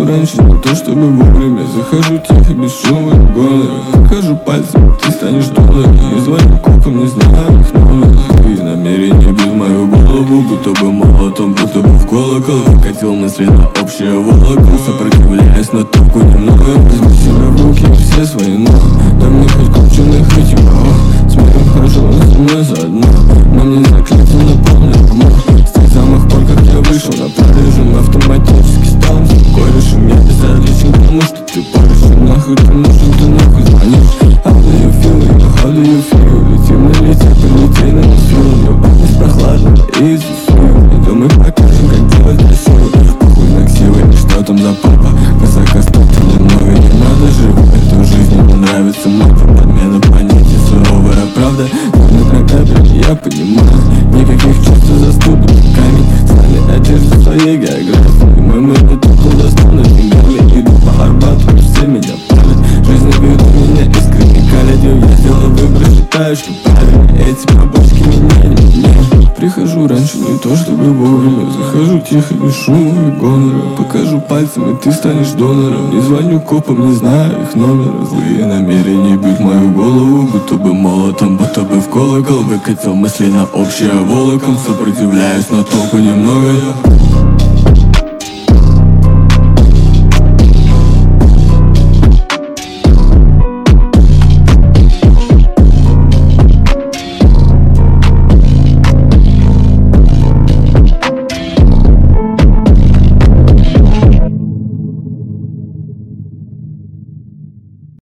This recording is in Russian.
Прихожу раньше, не то чтобы вовремя. Захожу тихо, без шума и гонора. Покажу пальцем, ты станешь донором. Не звоню копам, не знаю их номер. Твои намерения бьют мою голову, будто бы молотом, будто бы в колокол. Выкатил мысли на общее волокно, сопротивляясь, но толку немного. Возьми себя в руки, все свои ног. Да мне хоть крученых, хоть и мало. Смотрим хорошо, но со мной заодно. Нам нельзя клеиться на полный гмор. С тех самых пор, как я вышел на прорежим, автоматически стал корешем. Я безразличен к тому, что ты порешь. Нахуй ты нужен, ты нахуй звонишь. How do you feel, how do you feel? Летим на лете, прилетей на носу. Я пахнет прохладно и засую. И то мы покажем, как делать красиво. Похуй на ксивы, что там за папа. Казака стать немного не надо. Живу эту жизнь, мне нравится мапа. Подмена понятий, суровая правда. Нужно на капель, я понимаю. Никаких чувств заступит камень. Стали одежды своей географии. Мой мир это колдостон, деньгами. Иду по Арбату, все меня палят. Жизнь ведут меня искренне калят. Я сделал выбор, считаю, что правильно. Эти побочки меня не меняют. Прихожу раньше, не то чтобы вовремя. Захожу тихо, без шума и гонора. Покажу пальцем, и ты станешь донором. Не звоню копам, не знаю их номера. Злые намерения бьют мою голову, будто бы молотом, будто бы в колокол. Выкатил мысли на общее волоком. Сопротивляюсь, но толку немного.